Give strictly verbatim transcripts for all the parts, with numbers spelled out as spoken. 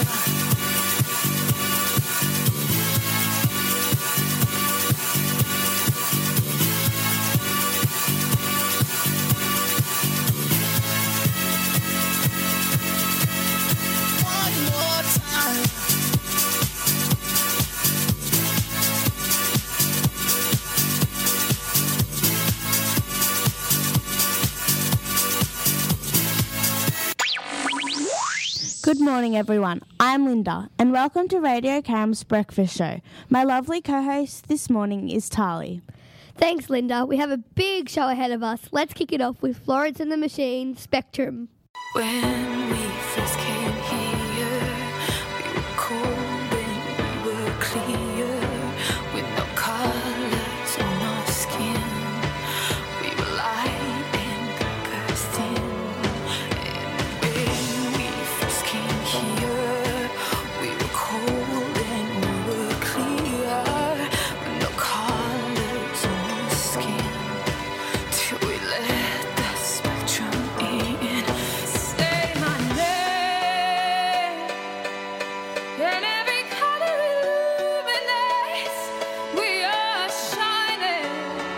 Good morning, everyone. I'm Linda, and welcome to Radio Cam's Breakfast Show. My lovely co-host this morning is Tali. Thanks, Linda. We have a big show ahead of us. Let's kick it off with Florence and the Machine, Spectrum. When we first came here, we were cold and we were clear, with no colors on our skin. We were light and bursting. And when we first came here, we were cold and we were clear, with no colors on our skin. Till we let the spectrum in. Say my name, and every color illuminates. We are shining,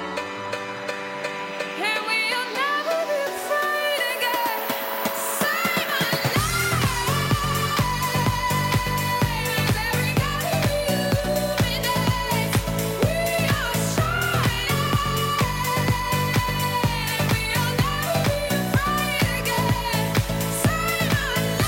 and we'll never be afraid again. Say my name, and every color illuminates. We are shining, and we'll never be afraid again. Say my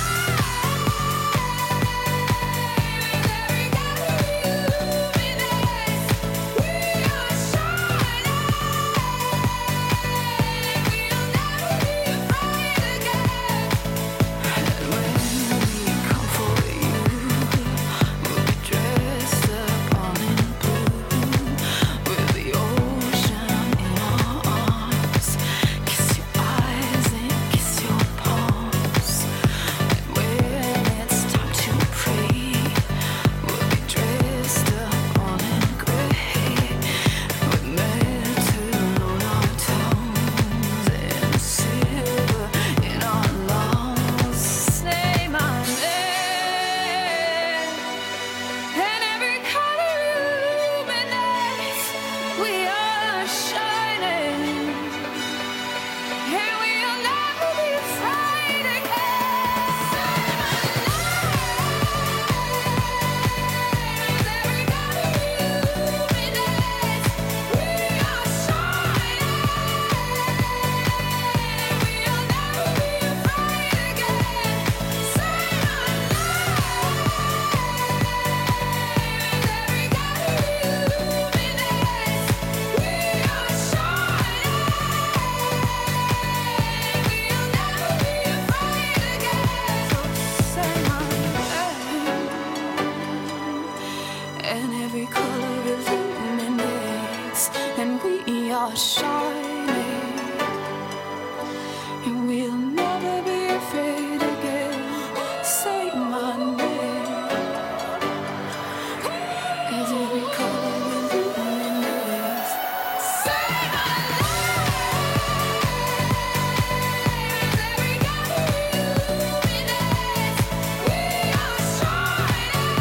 And every color illuminates, and we are shining, and we'll never be afraid again. Say my name, as every color illuminates. Say my name, as every color illuminates. We are shining.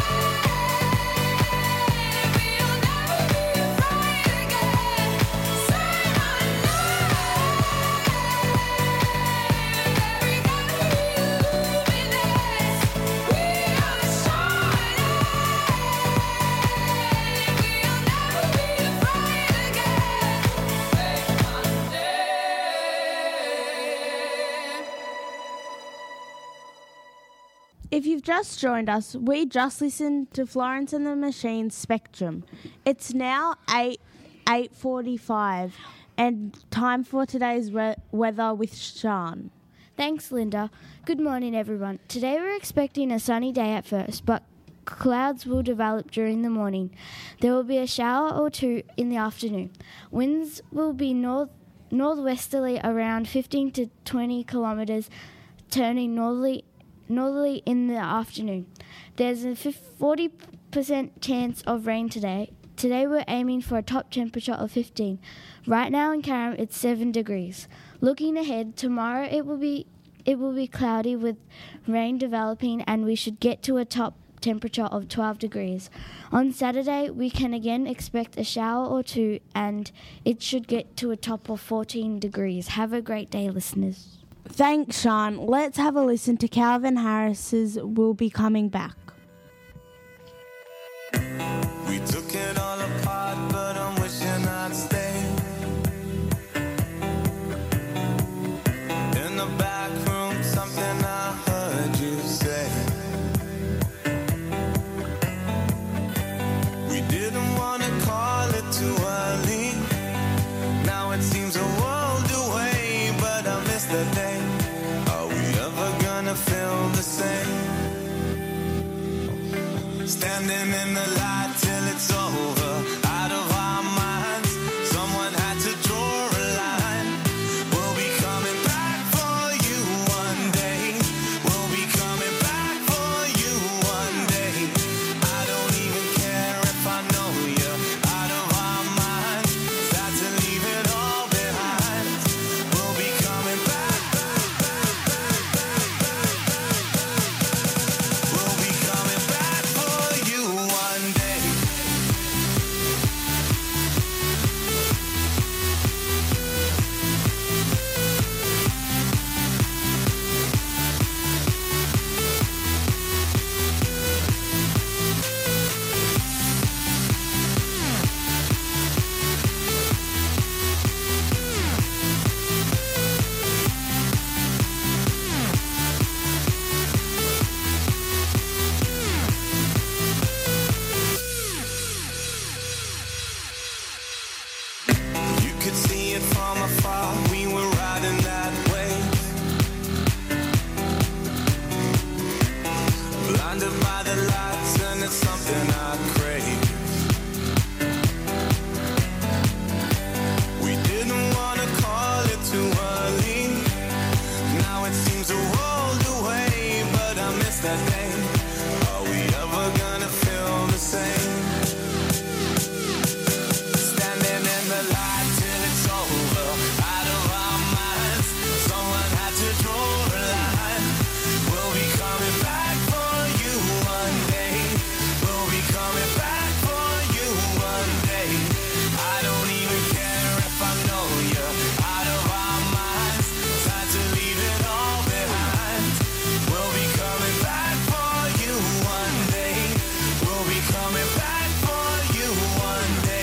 If you've just joined us, we just listened to Florence and the Machine's Spectrum. It's now eight eight forty-five, and time for today's re- weather with Sean. Thanks, Linda. Good morning, everyone. Today we're expecting a sunny day at first, but clouds will develop during the morning. There will be a shower or two in the afternoon. Winds will be north northwesterly around fifteen to twenty kilometres, turning northerly northerly in the afternoon. There's a forty percent chance of rain today. Today we're aiming for a top temperature of fifteen. Right now in Carrum it's seven degrees. Looking ahead, tomorrow it will be it will be cloudy with rain developing, and we should get to a top temperature of twelve degrees. On Saturday, we can again expect a shower or two, and it should get to a top of fourteen degrees. Have a great day, listeners. Thanks, Sean. Let's have a listen to Calvin Harris's We'll Be Coming Back. We took it all apart, but I'm wishing I'd stay in the back room. Something I heard you say. We didn't want to call it too early. Now it seems a world away, but I miss the day. Are we ever gonna feel the same? Standing in the light till it's over, out of our minds. Someone had to draw a line. We'll be coming back for you one day. We'll be coming back for you one day. I don't even care if I know you're out of our minds. Sad to leave it all behind. We'll be coming back, back, back, back, back, back, back. We'll be coming back for you one day. You could see it from afar. We were riding that wave, blinded by the lights, and it's something I crave. We didn't want to call it too early. Now it seems a world away, but I miss that day. Are we ever gonna feel the same? Standing in the light till it's over, out of our minds. Someone had to draw a line. We'll be coming back for you one day. We'll be coming back for you one day. I don't even care if I know you're out of our minds. Time to leave it all behind. We'll be coming back for you one day. We'll be coming back for you one day.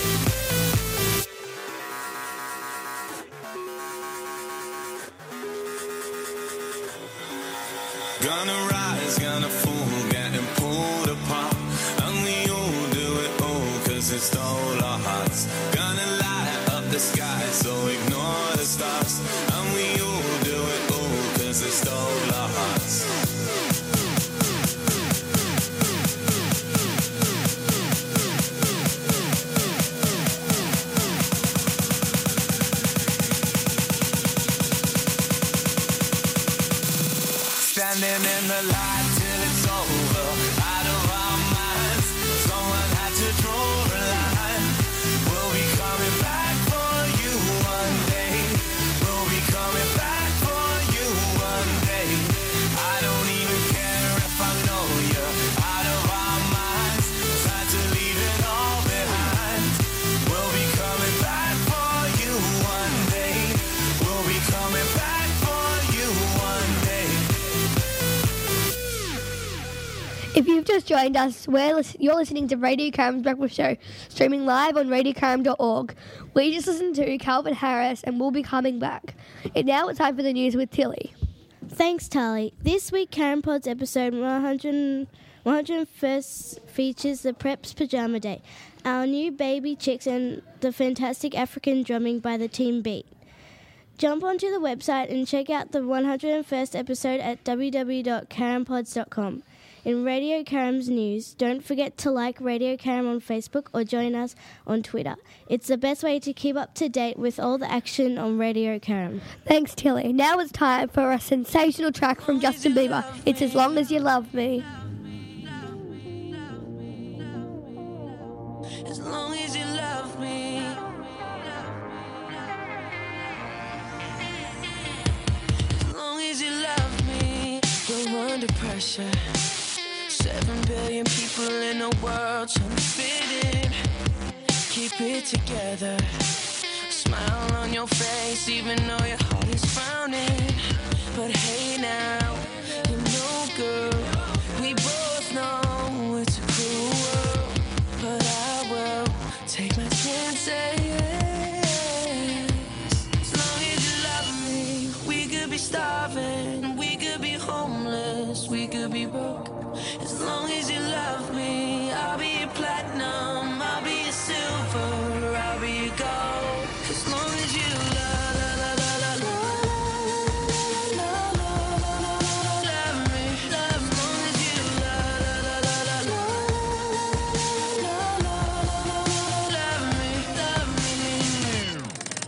Gonna rise, gonna fall, getting pulled apart. And we all do it all, cause it stole our hearts. Gonna light up the sky, so ignore the stars. And we all do it all, cause it stole our hearts. Standing in the light till it's over, out of our minds. Someone had to draw a line. We'll be coming back for you one day. We'll be coming back for you one day. I don't even care if I know you're out of our minds. Time to leave it all behind. We'll be coming back for you one day. We'll be coming back for you one day. If you've just joined us, we're lis- you're listening to Radio Karam's Breakfast Show, streaming live on radio karam dot org. We just listened to Calvin Harris, and we'll be coming back. And now it's time for the news with Tilly. Thanks, Tali. This week, Karen Pod's episode one hundred, one hundred first features the Preps Pajama Day, our new baby chicks, and the fantastic African drumming by the Team Beat. Jump onto the website and check out the one hundred first episode at w w w dot karen pods dot com. In Radio Karam's news, don't forget to like Radio Karam on Facebook or join us on Twitter. It's the best way to keep up to date with all the action on Radio Karam. Thanks, Tilly. Now it's time for a sensational track from Justin Bieber. It's As Long As You Love Me. As long as you love me. As long as you pressure. Seven billion people in the world trying to fit in. Keep it together. Smile on your face even though your heart is frowning. But hey now, you know girl, we both know it's a cruel world. But I will take my chances. As long as you love me, we could be starving, we could be homeless, we could be broke. As long as you love me, I'll be your platinum, I'll be your silver, I'll be your gold. As long as you love, love, love, love, love, love, love me, love. As long as you love, love, love, love, love, love me, love me.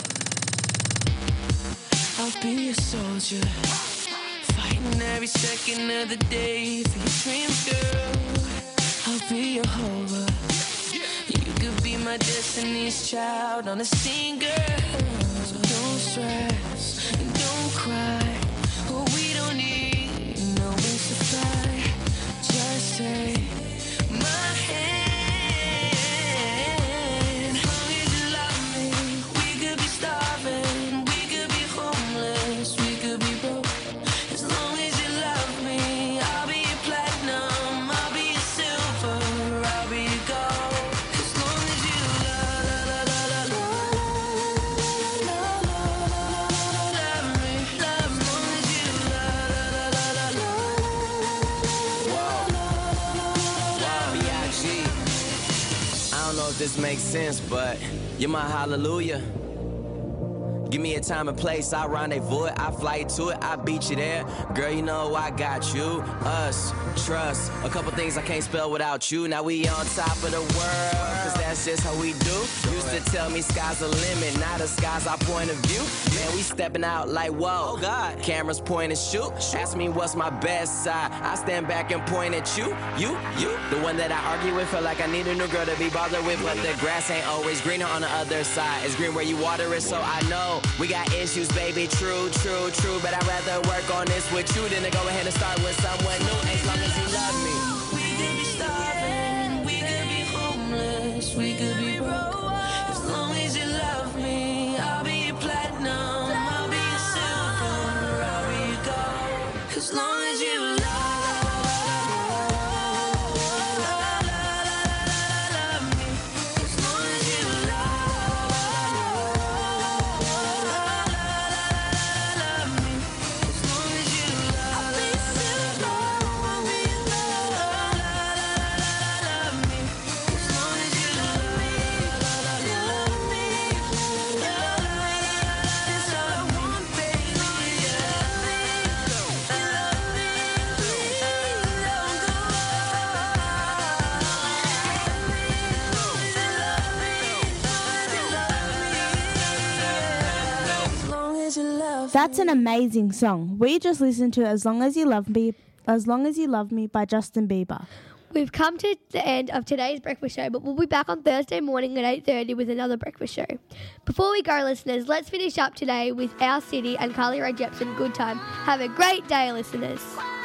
I'll be your soldier, fighting every second of the day for your dreams, girl. I'll be your hover. You could be my destiny's child on a scene, girl. So don't stress and don't cry. Oh, we don't need no wings to fly. Just take my hand. As long as you love me, we could be starving, we could be homeless, we could be broke. As long as you love me, I'll be your platinum, I'll be your silver, I'll be your gold. As long as you love, love, love, love, love, love, love me, love. As long as you love, love, love, love, love, B I G. I don't know if this makes sense, but you're my hallelujah. Give me a time and place, I rendezvous it, I fly you to it, I beat you there. Girl, you know I got you, us, trust. A couple things I can't spell without you. Now we on top of the world, cause that's just how we do. Used to tell me sky's the limit, now the sky's our point of view. Man, we stepping out like whoa, oh God. Cameras point and shoot. Ask me what's my best side, I stand back and point at you, you, you. The one that I argue with, feel like I need a new girl to be bothered with. But the grass ain't always greener on the other side. It's green where you water it, so I know we got issues, baby, true, true, true. But I'd rather work on this with you than to go ahead and start with someone new. As long as you love me. we could be starving, we could be homeless, we could be broke. As long as you love me, I'll be your platinum, I'll be your silver, I'll be your gold. As long as you love, love me. As long as you love, love me. As long as you love, I'll be your silver, I'll be your gold. Love me. As long as you love me, love me, love me. That's all I want, baby. Love me, love me, please don't go. As long as you love me. That's an amazing song. We just listened to As Long As You Love Me, As Long As You Love Me by Justin Bieber. We've come to the end of today's breakfast show, but we'll be back on Thursday morning at eight thirty with another breakfast show. Before we go, listeners, let's finish up today with Our City and Carly Rae Jepsen, Good Time. Have a great day, listeners.